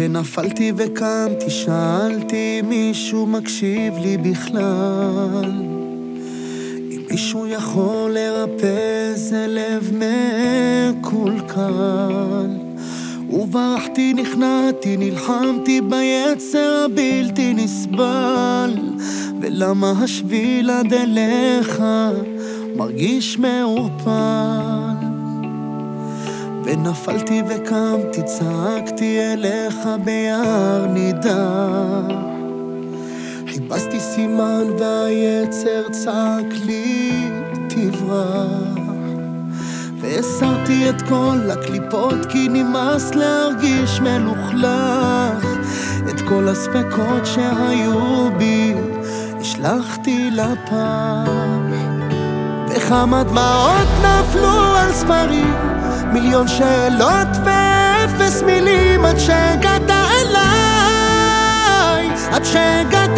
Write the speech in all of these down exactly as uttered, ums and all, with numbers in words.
ונפלתי וקמתי, שאלתי אם מישהו מקשיב לי בכלל, אם מישהו יכול לרפא זה לב מקולקל. וברחתי, נכנעתי, נלחמתי ביצר הבלתי נסבל, ולמה השביל עד אליך מרגיש מעורפל. ונפלתי וקמתי, צעקתי אליך ביער נידח, חיפשתי סימן והיצר צעק לי תברח, והסרתי את כל הקליפות כי נמאס להרגיש מלוכלך. את כל הספקות שהיו בי השלחתי לפח, וכמה דמעות נפלו על ספרים, מיליון שאלות ואפס מילים, עד שהגעת אליי, עד שהגעת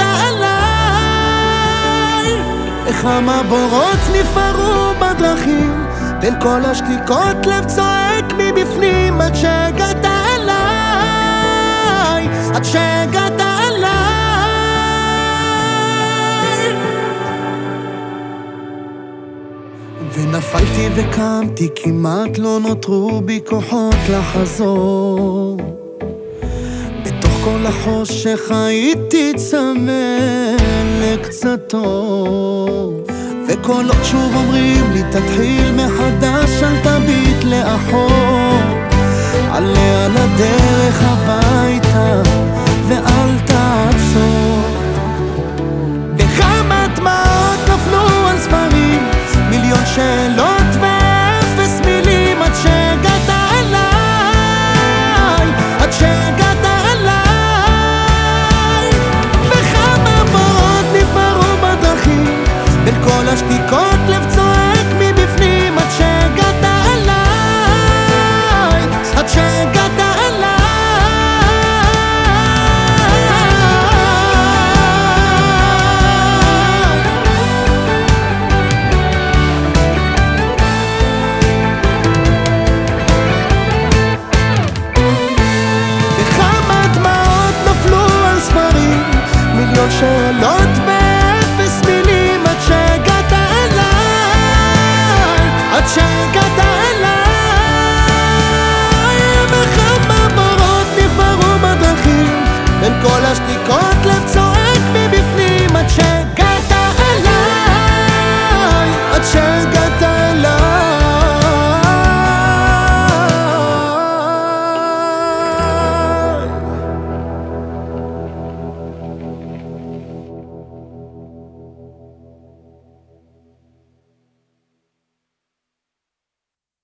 אליי. וכמה בורות נפערו בדרכים, בין כל השתיקות לב צועק מבפנים, עד שהגעת אליי, עד שהגעת אליי. ונפלתי וקמתי, כמעט לא נותרו בי כוחות לחזור, בתוך כל החושך הייתי צמא לקצת אור, וקולות שוב אומרים לי תתחיל מחדש, אל תביט לאחור, עלה על הדרך הביתה ואל תעצור. וכמה דמעות נפלו על ספרים, מיליון שאלות ואפס מילים, עד שהגעת אליי, עד שהגעת אליי. וכמה בורות נפערו בדרכים, בין כל השתיקות לב צועק מבפנים, עד שהגעת אליי, עד שהגעת אליי. וכמה דמעות נפלו על ספרים, מיליון שאלות